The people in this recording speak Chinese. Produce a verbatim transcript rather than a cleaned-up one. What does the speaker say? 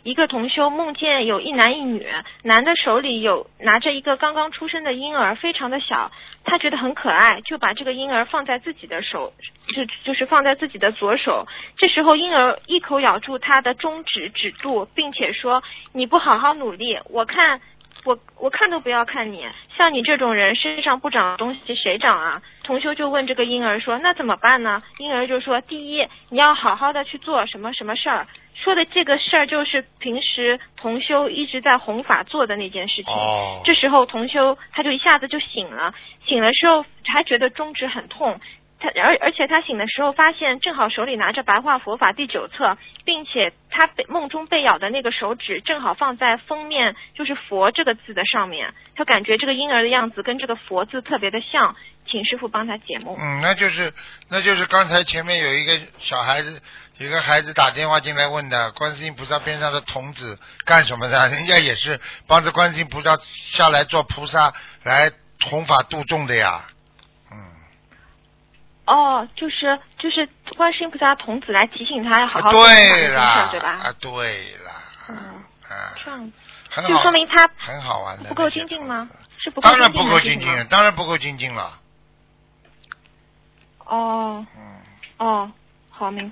一个同修梦见有一男一女，男的手里有拿着一个刚刚出生的婴儿，非常的小，他觉得很可爱，就把这个婴儿放在自己的手，就就是放在自己的左手。这时候婴儿一口咬住他的中指指肚，并且说：“你不好好努力，我看。”我我看都不要看你，像你这种人身上不长东西谁长啊？同修就问这个婴儿说，那怎么办呢？婴儿就说，第一，你要好好的去做什么什么事儿。说的这个事儿就是平时同修一直在弘法做的那件事情。 哦， 这时候同修他就一下子就醒了，醒了时候还觉得中指很痛。他而而且他醒的时候发现正好手里拿着白话佛法第九册，并且他被梦中被咬的那个手指正好放在封面，就是佛这个字的上面，他感觉这个婴儿的样子跟这个佛字特别的像，请师父帮他解梦。 嗯，那就是那就是刚才前面有一个小孩子，有个孩子打电话进来问的，观世音菩萨边上的童子干什么的？人家也是帮着观世音菩萨下来做菩萨来弘法度众的呀。 哦，就是就是观世音菩萨童子来提醒他要好好做对啦， 对吧？ 啊，对啦， 嗯， 啊， 这样子， 很好， 就说明他很好玩的， 不够精进吗？是不够当然不够精精进，当然不够精进了。 哦， 嗯， 哦，好，明白。